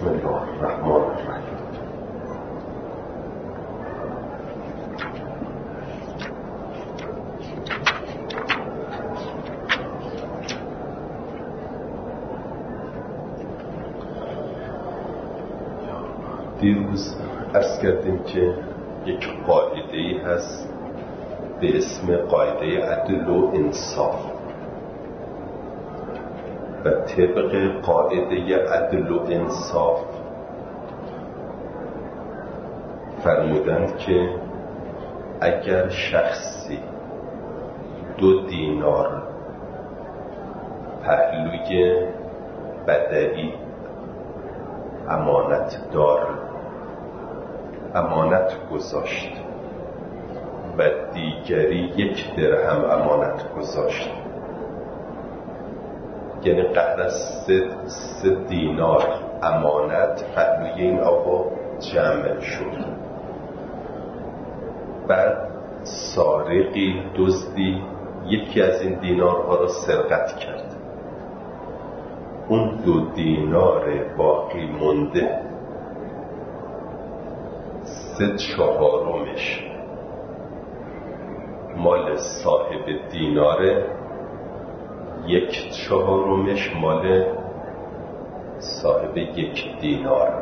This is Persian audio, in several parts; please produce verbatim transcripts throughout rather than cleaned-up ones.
بسم الله الرحمن الرحیم. دیروز عرض کردیم که یک قاعده‌ای هست به اسم قاعده عدل و انصاف و طبق قاعده عدل و انصاف فرمودند که اگر شخصی دو دینار پهلوی بدعی امانت دار امانت گذاشت و دیگری یک درهم امانت گذاشت، یعنی قدر سه, سه دینار امانت پهلوی این آقا جمع شد. بعد سارقی دزدی یکی از این دینارها را سرقت کرد، اون دو دینار باقی مونده سه چهارمش مال صاحب دیناره، یک چهارمش مال صاحب یک دینار.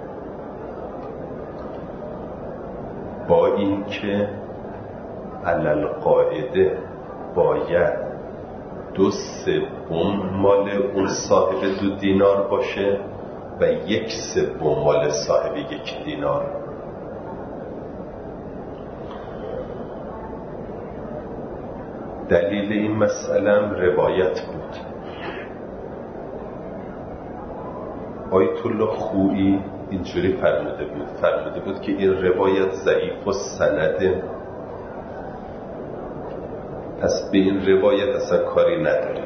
با این که علل قاعده باید دو سوم مال اون صاحب دو دینار باشه و یک سوم مال صاحب یک دینار. دلیل این مسئله روایت بود. آیت الله خویی اینجوری فرموده بود فرموده بود که این روایت ضعیف و سنده، پس به این روایت اصلا کاری نداریم.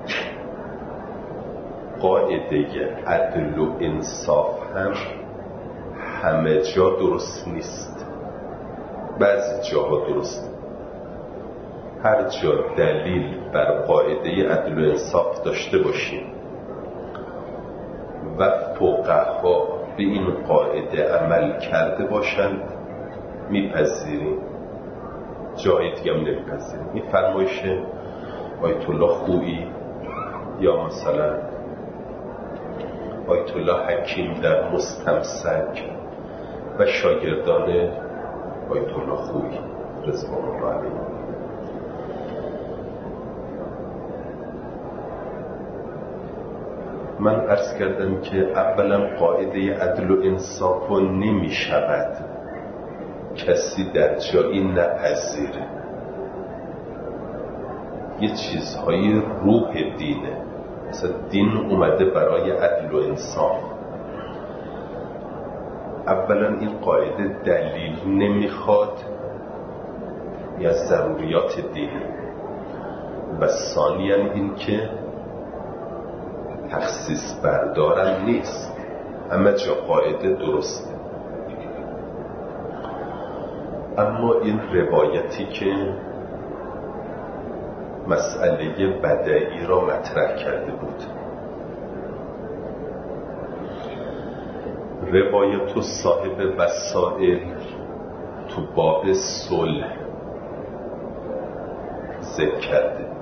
قاعده عدل و انصاف هم همه جا درست نیست، بعضی جاها درست. هر جا دلیل بر قاعده عدل و انصاف داشته باشیم و فقها به این قاعده عمل کرده باشند میپذیریم، جای دیگه هم نمیپذیریم. این فرمایش آیت الله خویی یا مثلا آیت الله حکیم در مستمسک و شاگردان آیت الله خویی رضوان الله علیهم. من عرض کردم که اولا قاعده عدل و انصاف رو نمی شود کسی در جایی نپذیره. یه چیزهای روح دینه، مثلا دین اومده برای عدل و انصاف. اولا این قاعده دلیل نمیخواد یا ضروریات دینه و ثانیاً این که تخصیص بردارم نیست، همه جا قاعده درسته. اما این روایتی که مسئله بدعی را مطرح کرده بود، روایت و صاحب وسائل تو باب صلح ذکر کرده.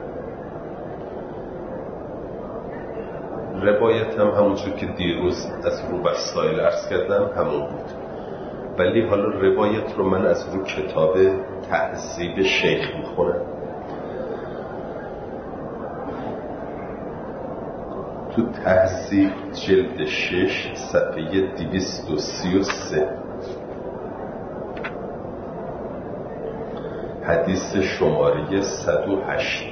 روایت هم همونجور که دیروز از رو وسائل عرض کردم همون بود، ولی حالا روایت رو من از رو کتاب تهذیب شیخ میخونم. تو تهذیب جلد شش صفحه دویست و سی و سه حدیث شماره صد و هشت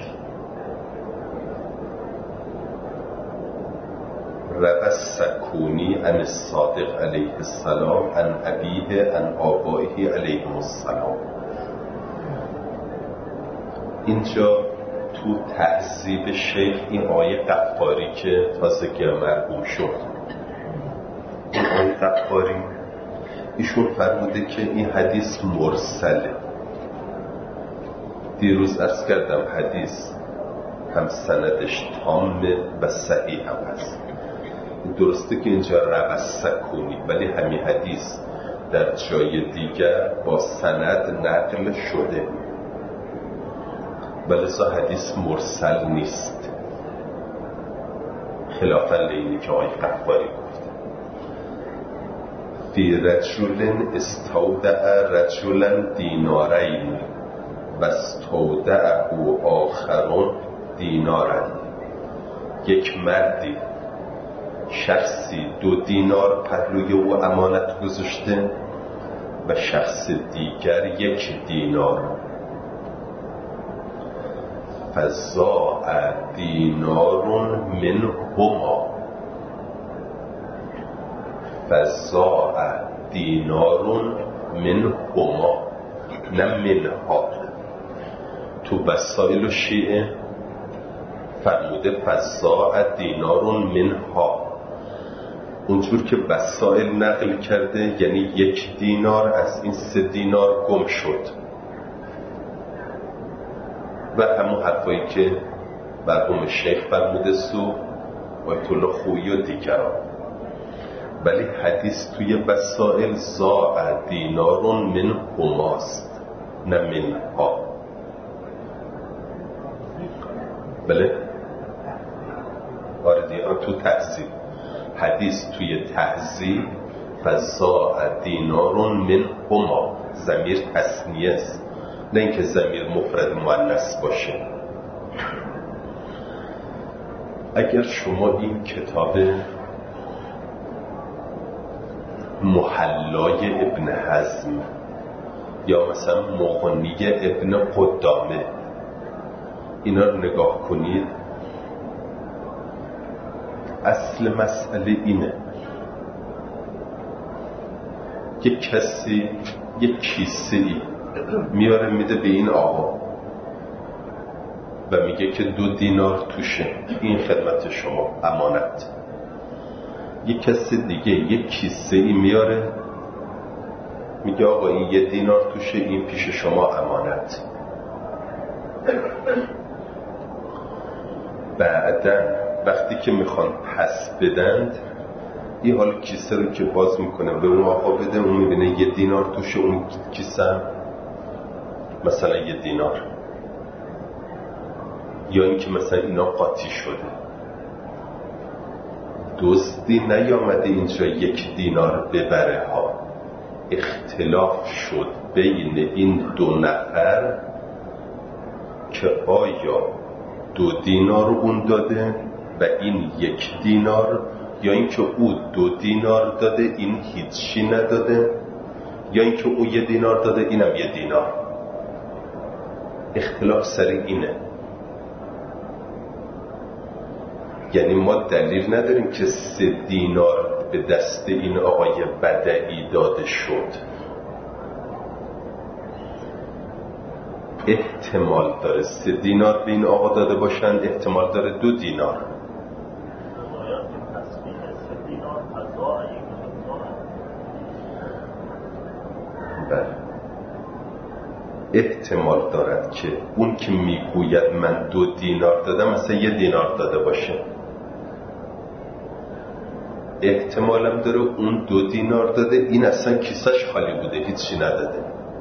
روى السکونی عن الصادق علیه السلام عن ابیه عن آبائه علیهم السلام. اینجا تو تهذیب شیخ این آیه غفاری که تازگی مرحوم شد، این آیه غفاری ایشون فرموده که این حدیث مرسله. دیروز عرض کردم حدیث هم سندش تامه و صحیح هم هست. درسته که اینجا روسکونی، ولی همین حدیث در جای دیگر با سند نقل شده، ولی لذا حدیث مرسل نیست، خلافاً لینی که آقای قفاری گفته. فی رجل استودع رجلا دینارین و استودعه آخرون دینارن. یک مردی شخصی دو دینار پهلوی او امانت گذاشته و شخص دیگر یک دینار. فضاع دینار منهما فضاع دینار منهما نه منها. تو وسائل شیعه فرموده فضاع دینار منها، اونجور که وسائل نقل کرده یعنی یک دینار از این سه دینار گم شد و همون حرفایی که مرحوم شیخ فرموده سو آیت الله خویی و دیگران. ولی حدیث توی وسائل زاع دینار من هماست نه منها. بله آره دیگه تو تحضیب حدیث توی تحضیب فزاع دینار من هما، ضمیر تثنیه است نه اینکه ضمیر مفرد مؤنث باشه. اگر شما این کتاب محلای ابن حزم یا مثلا مغنی ابن قدامه اینا رو نگاه کنید، اصل مسئله اینه یک کسی یک کیسه ای میاره میده به این آقا و میگه که دو دینار توشه، این خدمت شما امانت. یک کسی دیگه یک کیسه ای میاره میگه آقا این یه دینار توشه، این پیش شما امانت. بعدن وقتی که میخوان پس بدند این حال کیسه رو که باز میکنه به اون آقا بده، اون میبینه یه دینار توشه، اون کیسه مثلا یه دینار، یا اینکه مثلا اینا قاطی شده، دزدی نیامده اینجا یک دینار ببره ها، اختلاف شد بین این دو نفر که آیا دو دینار اون داده و این یک دینار، یا اینکه او دو دینار داده این هیچی نداده، یا اینکه او یه دینار داده اینم یه دینار. اختلاف سر اینه. یعنی ما دلیل نداریم که سه دینار به دست این آقای بدعی داده شد. احتمال داره سه دینار به این آقا داده باشند، احتمال داره دو دینار. بله احتمال دارد که اون که میگوید من دو دینار دادم مثلا یه دینار داده باشه، احتمالم داره اون دو دینار داده این اصلا کیسش خالی بوده هیچی نداده.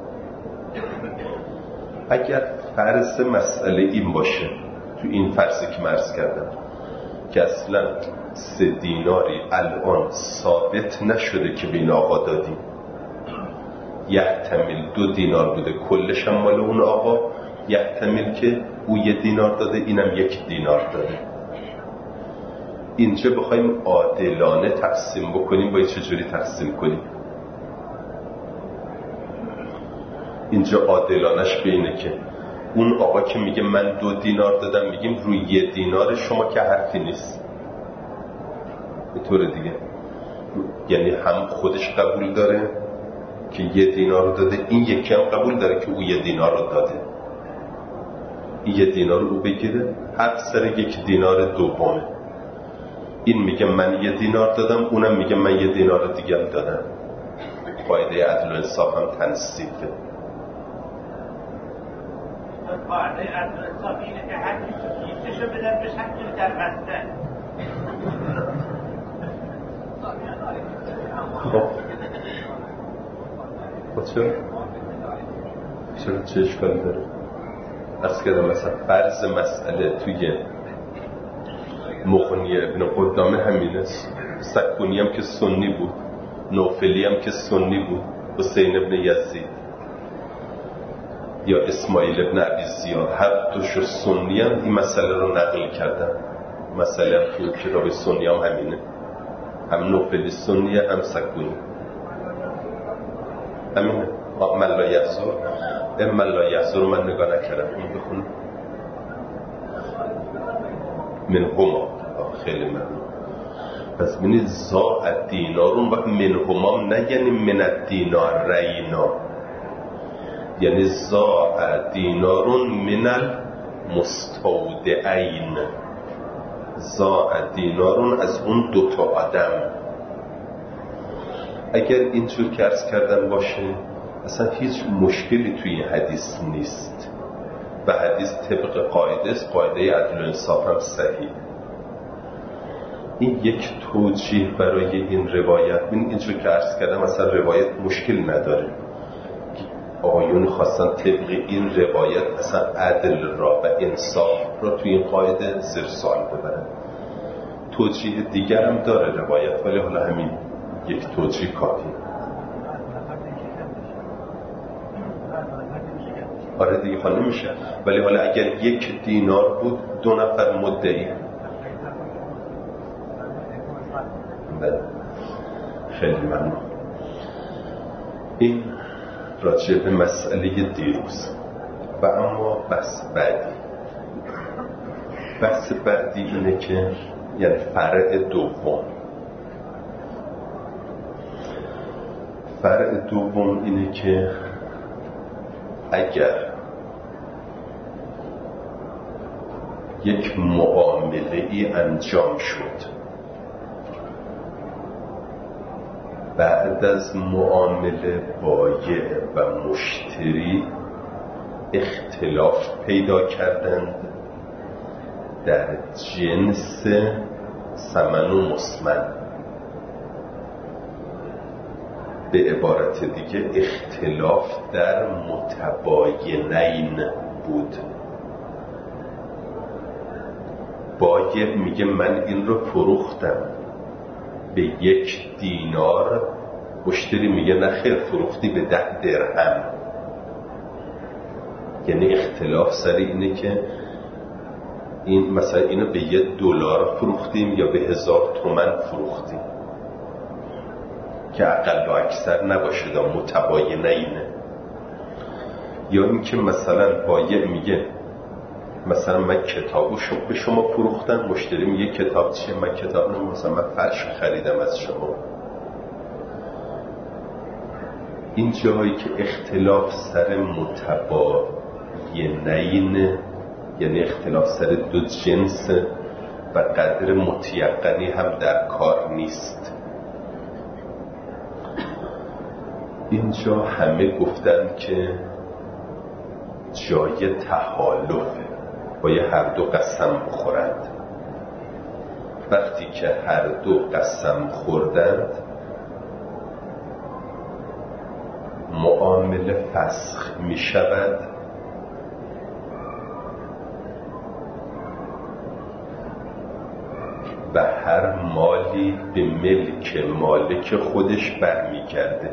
اگر فرض مسئله این باشه، تو این فرضی که مرز کردم که اصلا سه دیناری الان ثابت نشده که به این آقا دادیم، یحتمل دو دینار بوده کلش هم مال اون آقا، یحتمل که او یه دینار داده اینم یک دینار داده. اینجا بخوایم عادلانه تقسیم بکنیم باید چجوری تقسیم کنیم؟ اینجا عادلانش به اینه که اون آقا که میگه من دو دینار دادم میگیم روی یه دینار شما که حرفی نیست، به طور دیگه یعنی هم خودش قبول داره که یه دینار رو داده، این یکی هم قبول داره که او یه دینار رو داده، این یه دینار رو او بگیره، حق سر یک دینار دومه. این میگه من یه دینار دادم، اونم میگه من یه دینار دیگه هم دادم. قاعده عدل و انصاف هم تنصیفه. قاعده عدل و انصاف اینه که هر کسی کیسه‌شو بدن به شکل در بسته. خب چرا؟ چرا چه اشکالی داره؟ از کردم مثلا فرض مسئله توی مغنی ابن قدامه همینه. سکونی هم که سنی بود، نوفلی هم که سنی بود، حسین ابن یزید یا اسماعیل ابن ابی زیاد، هر دوشو سنی هم این مسئله رو نقل کردن. مسئله هم توی کتاب سنی هم همینه، هم نوفلی سنیه هم سکونی همینه. من لا یحضر من لا یحضر من نگاه نکردم، این بخونم من هما. خیلی ممنون. پس بینید زا الدینارون و من هما نه یعنی من الدینار رینا، یعنی زا الدینارون من المستودعین. زا الدینارون از اون دوتا آدم. اگر اینجور که عرض کردن باشه اصلا هیچ مشکلی توی این حدیث نیست و حدیث طبق قاعده است، قاعده عدل و انصاف هم صحیح. این یک توجیه برای این روایت. ببین اینجور که عرض کردم اصلا روایت مشکل نداره. آقایون خواستن طبق این روایت اصلا عدل را و انصاف را توی این قاعده زیر سوال ببرن. توجیه دیگر هم داره روایت، ولی حالا همین یک توجیه کافی. آره دیگه حالا نمیشه. ولی حالا اگر یک دینار بود دو نفر مدعی. بله خیلی ممنون. این راجع به مسئله دیروز. و اما بحث بعدی بحث بعدی اینه که یعنی فرع دوم فرع دوم اینه که اگر یک معامله ای انجام شد، بعد از معامله بایع و مشتری اختلاف پیدا کردند در جنس ثمن و مسمن، به عبارت دیگه اختلاف در متباینین بود. بایع میگه من این رو فروختم به یک دینار، مشتری میگه نه خیر فروختی به ده درهم. یعنی اختلاف سر اینه که این مثلا اینو به یک دلار فروختیم یا به هزار تومن فروختیم، که اقل و اکثر نباشه دا متباینه اینه. یا این که مثلا بایع میگه مثلا من کتابو شما به شما فروختم، مشتری میگه کتاب چیه؟ من کتاب نمیم، مثلا من فرش خریدم از شما. این جایی که اختلاف سر متباینین، یعنی اختلاف سر دو جنس و قدر متیقنی هم در کار نیست. اینجا همه گفتن که جای تحالفه، باید هر دو قسم بخورند. وقتی که هر دو قسم خوردند معامله فسخ می شود و هر مالی به ملک مالک خودش برمیگرده.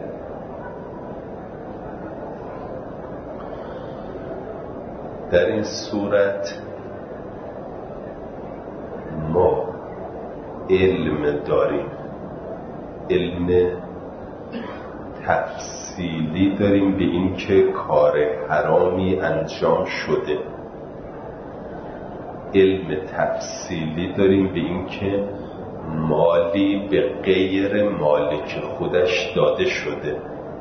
در این صورت ما علم داریم، علم تفصیلی داریم به این که کار حرامی انجام شده، علم تفصیلی داریم به این که مالی به غیر مالک خودش داده شده.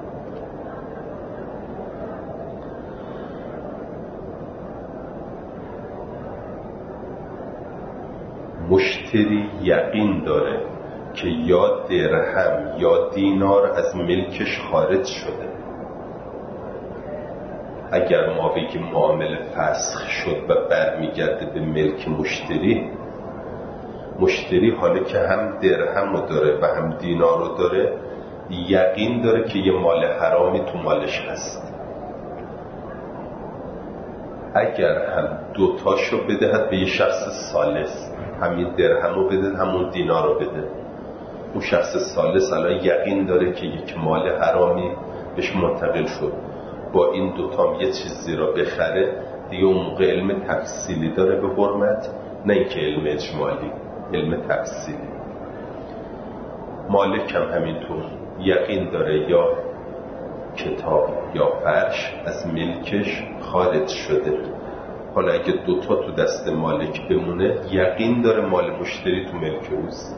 مشتری یقین داره که یا درهم یا دینار از ملکش خارج شده. اگر ما بگیم معامله فسخ شد و برمیگرده به ملک مشتری، مشتری حالا که هم درهم رو داره و هم دینار رو داره یقین داره که یه مال حرامی تو مالش هست. اگر هم دوتاشو بدهد به یه شخص ثالث، همین درهم رو بده همون دینار رو بده، اون شخص ثالث الان یقین داره که یک مال حرامی بهش منتقل شد، با این دوتام یه چیزی رو بخره، دیگه اون موقع علم تفصیلی داره به حرمت، نه اینکه علم اجمالی، علم تفصیلی. مالک هم همینطور یقین داره یا کتاب یا فرش از ملکش خارج شده. حالا اگه دوتا تو دست مالک بمونه، یقین داره مال مشتری تو ملک اوست.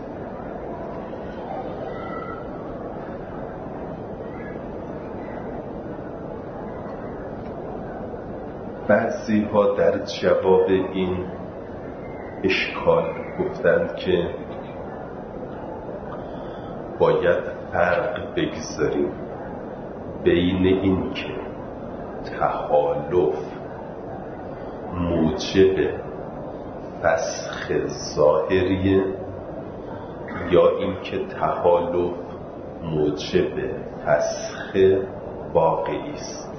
بعضی ها در جواب این اشکال گفتند که باید فرق بگذاریم بین این که تحالف موجب فسخ ظاهریه یا این که تحالف موجب فسخ واقعی است.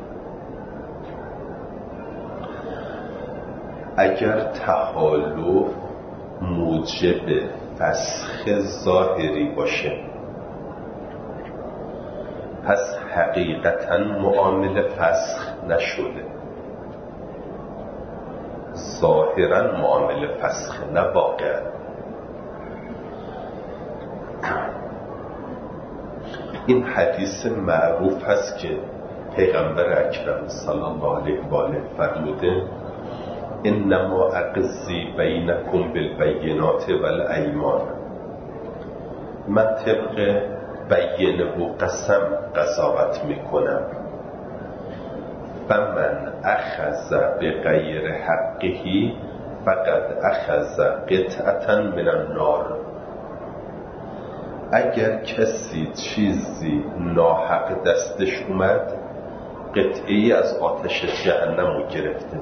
اگر تحالف موجب فسخ ظاهری باشه، پس حقیقتا معامله فسخ نشده، ظاهرا معامله فسخ، نه واقعا. این حدیث معروف هست که پیغمبر اکرم صلی الله علیه و آله فرموده انما اقضی بینکم بالبینات والایمان، من طبق بینه و قسم قضاوت میکنم. فمن اخذ بغیر حقه فقد اخذ قطعة من النار، اگر کسی چیزی ناحق دستش اومد، قطعی از آتش جهنم رو گرفته.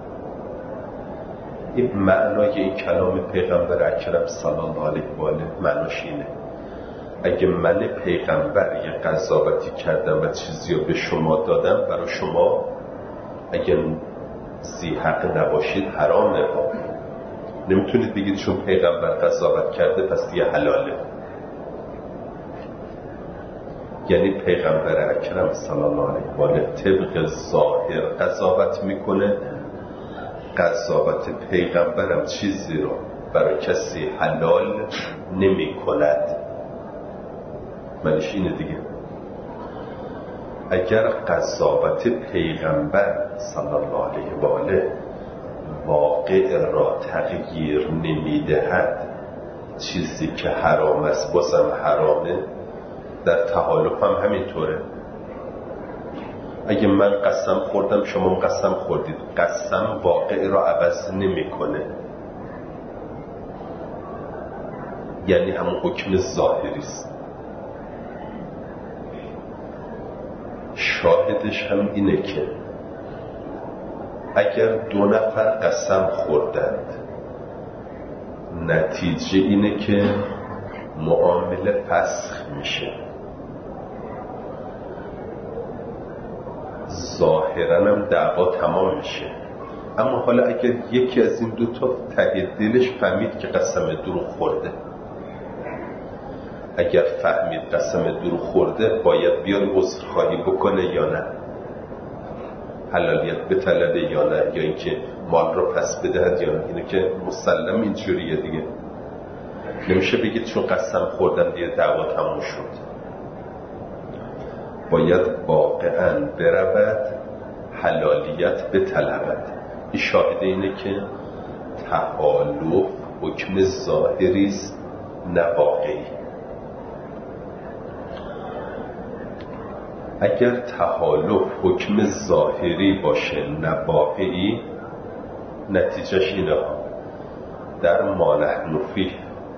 این معنای این کلام پیغمبر اکرم صلی الله علیه و آله معناش اینه: اگه من پیغمبر یه قضاوتی کردم و چیزی رو به شما دادم، برای شما اگر ذی حق نباشید حرامه. با نمیتونید بگید چون پیغمبر قضاوت کرده پس دیگه حلاله. یعنی پیغمبر اکرم صلی الله علیه و آله طبق ظاهر قضاوت میکنه. قضاوت پیغمبرم چیزی رو برای کسی حلال نمی کند. منش اینه دیگه. اگر قضاوت پیغمبر صلی الله علیه و آله واقع را تغییر نمی دهد، چیزی که حرام است بازم حرامه، در تحالف هم همینطوره. اگه من قسم خوردم شما قسم خوردید، قسم واقع را عوض نمی کنه، یعنی همون حکم ظاهری است. شاهدش هم اینه که اگر دو نفر قسم خوردند، نتیجه اینه که معامله فسخ میشه، ظاهرا هم دعوا تمام میشه. اما حالا اگر یکی از این دوتا ته دلش فهمید که قسم دروغ خورده، اگر فهمید قسم دروغ خورده، باید بیاد عذرخواهی بکنه یا نه، حلالیت بطلبه یا نه، یا اینکه مال رو پس بدهد یا نه. اینه که مسلم اینجوریه دیگه. نمیشه بگید چون قسم خوردن دیگه دعوا تموم شد. باید واقعا برود حلالیت بطلبد. این شاهده اینه که تحالف حکم ظاهری است نه واقعی. اگر تحالف حکم ظاهری باشه نه واقعی، نتیجهش اینه: در ما نحن فیه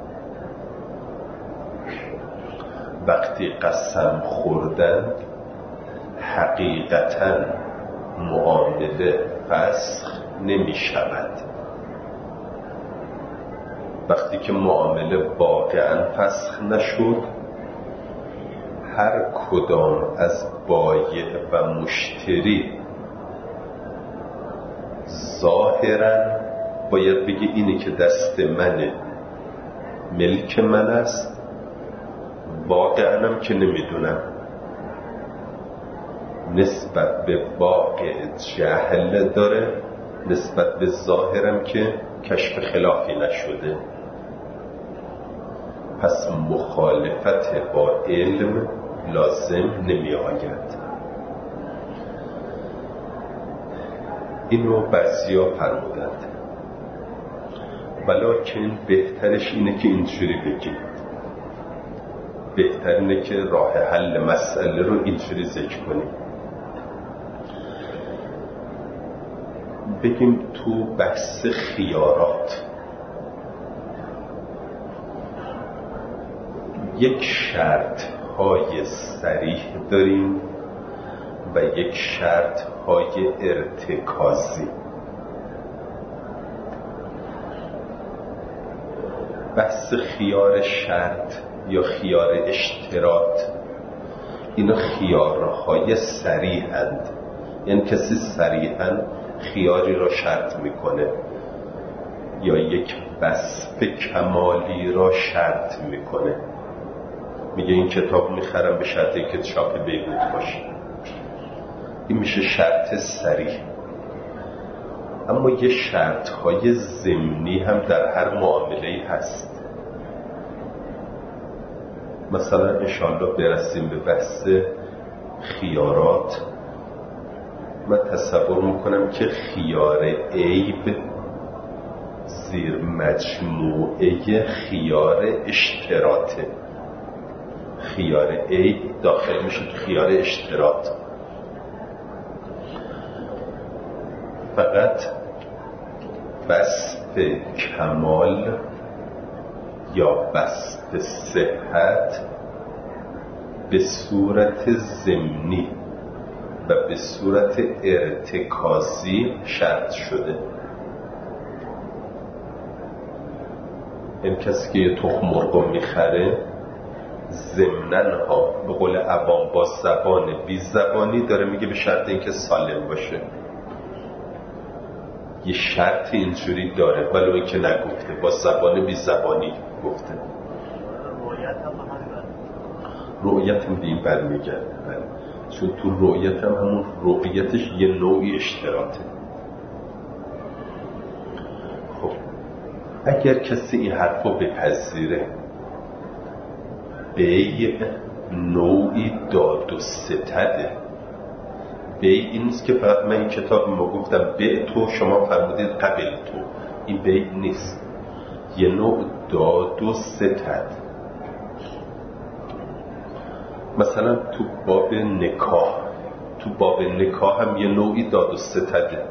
وقتی قسم خوردند حقیقتا معامله فسخ نمی شود. وقتی که معامله واقعا فسخ نشد، هر کدام از بایع و مشتری ظاهراً باید بگه اینی که دست منه ملک من است، واقعاً هم که نمیدونم. نسبت به واقع جهل داره، نسبت به ظاهرم که کشف خلافی نشده. پس مخالفت با علم لازم نمی آید. اینو بعضیا فرمودند، ولیکن بهترش اینه که اینجوری بگیم، بهتر اینه که راه حل مسئله رو اینجوری ذکر کنیم. بگیم تو بحث خیارات یک شرط های صریح داریم و یک شرط های ارتکازی. بحث خیار شرط یا خیار اشتراط، اینا خیارهای صریحند، یعنی کسی صریحاً خیاری را شرط میکنه یا یک وصف کمالی را شرط میکنه. میگه این کتاب میخرم به شرطی که چاپ بیهود باشه. این میشه شرط صریح. اما یه شرط های ضمنی هم در هر معامله‌ای هست. مثلا انشاءالله برسیم به بحث خیارات. من تصور میکنم که خیار عیب زیر مجموعه خیار اشتراطه. خیار عیب داخل میشه تو خیار اشتراط. فقط وصف کمال یا وصف صحت به صورت ضمنی و به صورت ارتکازی شرط شده. این کسی که یه تخم مرغ میخره ضمناً ها به قول عوام با زبان بی زبانی داره میگه به شرط اینکه سالم باشه. یه شرط اینجوری داره ولی اون که نگفته، با زبان بی زبانی گفته. رؤیت هم به این برمیگرده، چون تو رؤیت هم همون رؤیتش یه نوعی اشتراطه. خب اگر کسی این حرف رو بپذیره، بیع نوعی داد و ستده. بیع این نیست که فقط من این کتاب ما گفتم بیع تو، شما فرمودید قبل تو. این بیع نیست، یه نوع داد و ستد. مثلا تو باب نکاح، تو باب نکاح هم یه نوعی داد و ستده.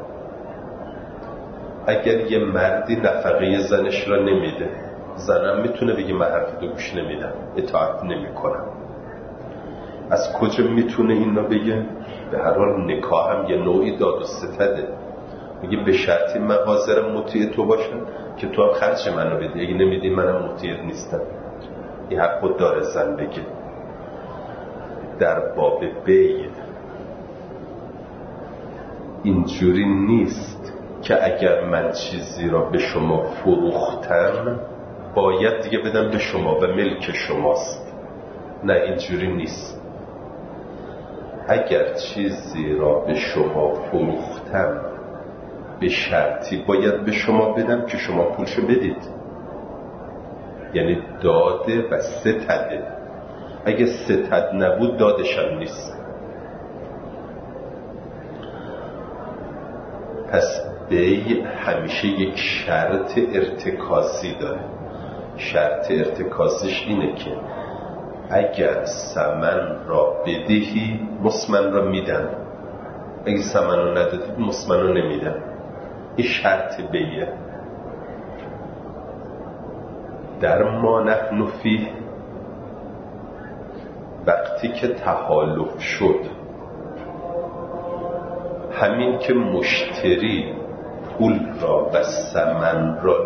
اگر یه مردی نفقه زنش را نمیده، زنم میتونه بگه من حرف تو گوش نمیدم، اطاعت نمی کنم. از کجا میتونه اینا بگه؟ به هر حال نکاح هم یه نوعی داد و ستده. میگه به شرطی من حاضرم مطیع تو باشم که تو هم خرج منو بدی، اگه نمیدی منم مطیع نیستم. این حق خود داره زن بگه. در باب بیع اینجوری نیست که اگر من چیزی را به شما فروختم باید دیگه بدم به شما و ملک شماست. نه، اینجوری نیست. اگر چیزی را به شما فروختم به شرطی باید به شما بدم که شما پولشو بدید، یعنی داده و ستده. اگه ستد نبود دادشم نیست. پس بیع همیشه یک شرط ارتکازی داره. شرط ارتکازیش اینه که اگر ثمن را بدهی مسمن را میدم، اگه ثمن را ندادید مسمن را نمیدم. این شرط بیعه. در ما نحن فیه، وقتی که تحالف شد، همین که مشتری پول را و ثمن را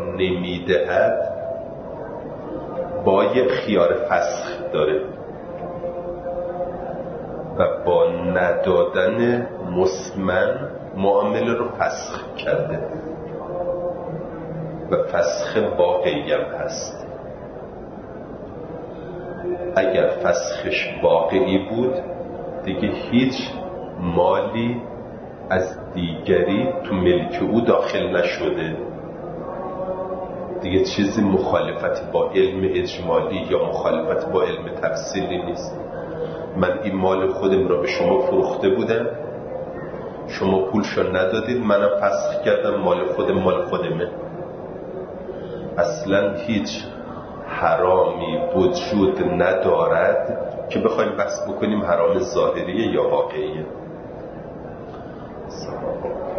نمیدهد با یک خیار فسخ داره. و با ندادن مسمن معامله رو فسخ کرده و فسخ واقعی هم هست. اگر فسخش واقعی بود دیگه هیچ مالی از دیگری تو ملک او داخل نشده، دیگه چیزی مخالفت با علم اجمالی یا مخالفت با علم تفصیلی نیست. من این مال خودم را به شما فروخته بودم، شما پولشو ندادید، منم فسخ کردم، مال خودم مال خودمه. اصلا هیچ حرامی وجود ندارد که بخوایم بحث بکنیم حرام ظاهریه یا واقعیه.